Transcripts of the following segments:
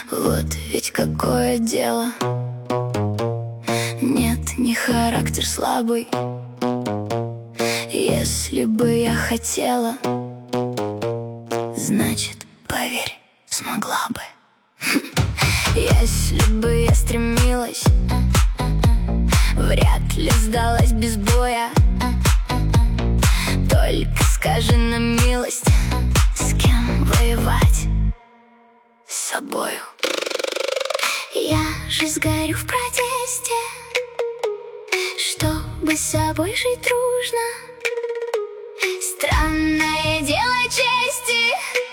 Вот ведь какое дело. Нет, не характер слабый. Если бы я хотела, значит, поверь, смогла бы. Если бы я стремилась, вряд ли сдалась без боя. Только скажи на милость, с кем воевать? С собою. Я же сгорю в протесте, чтобы с собой жить дружно. Странное дело чести,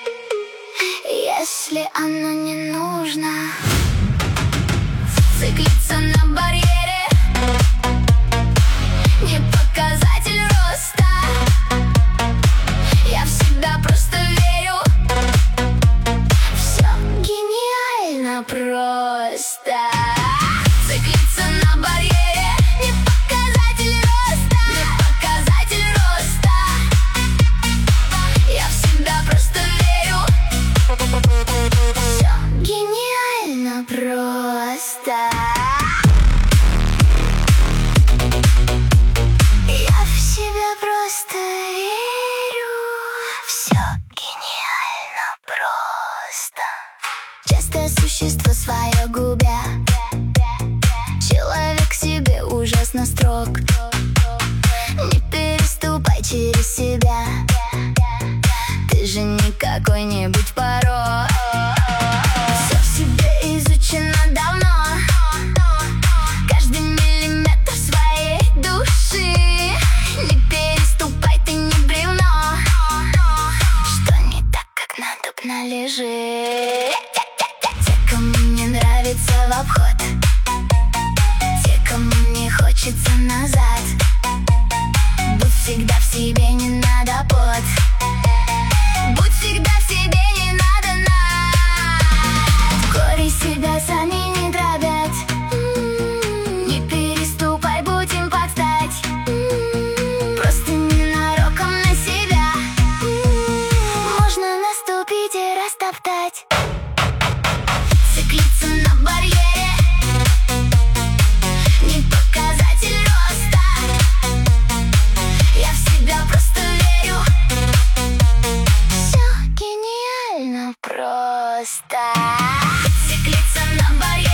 если оно не нужно. Циклиться на барьере не показатель роста. Я в себя просто верю. Все гениально просто. Циклиться на барьере не показатель роста. Не показатель роста. Я в себя просто верю. Все гениально просто. Я в себя просто верю. Все гениально просто. Часто существо свое губя, человек себе ужасно строг. Не переступай через себя, ты же не какой-нибудь порок. Все в себе изучено давно, каждый миллиметр своей души. Не переступай, ты не бревно, что не так, как надобно лежит. Те, кому не нравится в обход, те, кому не хочется назад. Будь всегда в себе, не надо под. Будь всегда в себе, не надо над. Кори себя сами не дробят. Не переступай, будь им подстать. Просто ненароком на себя можно наступить и растоптать. Циклиться на барьере не показатель роста. Я в себя просто верю. Все гениально просто. Циклиться на барьере